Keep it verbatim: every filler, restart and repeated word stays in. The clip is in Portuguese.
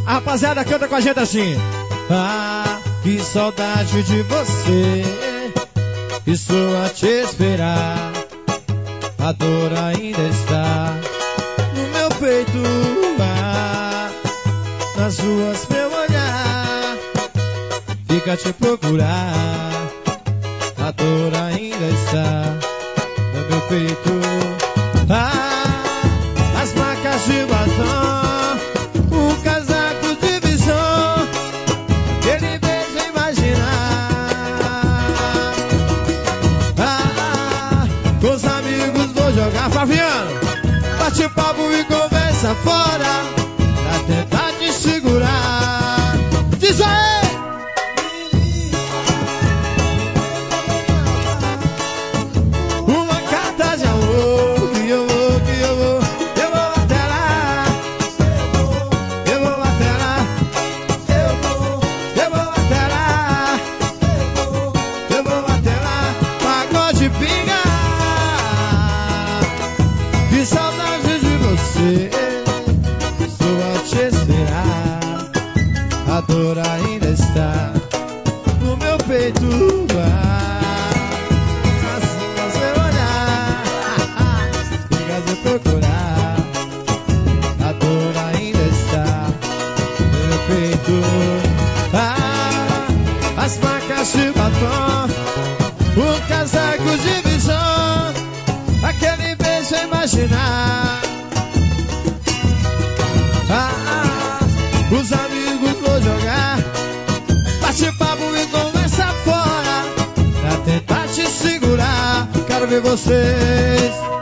A rapaziada canta com a gente assim. Ah, que saudade de você, estou a te esperar. A dor ainda está no meu peito, ah, nas ruas meu olhar fica a te procurar. A dor ainda está no meu peito, ah, as marcas de batom, o casaco de visão, aquele beijo a imaginar. Ah, com os amigos vou jogar Fabiano, bate papo e conversa fora, pra tentar te segurar. Diz aí! Uma carta de amor, que eu vou, que eu vou, eu vou até lá. Eu vou até lá. Eu vou, eu vou até lá. Eu vou até lá. Pagode pinga. Que saudade de você, estou a te esperar. A dor ainda está no meu peito, ah, nas ruas eu olhar, fica de procurar. A dor ainda está no meu peito, ah, as marcas de batom, o casaco de visão, aquele beijo a imaginar. Ah, os amigos vou jogar, bate papo e conversa fora, pra tentar te segurar. Quero ver vocês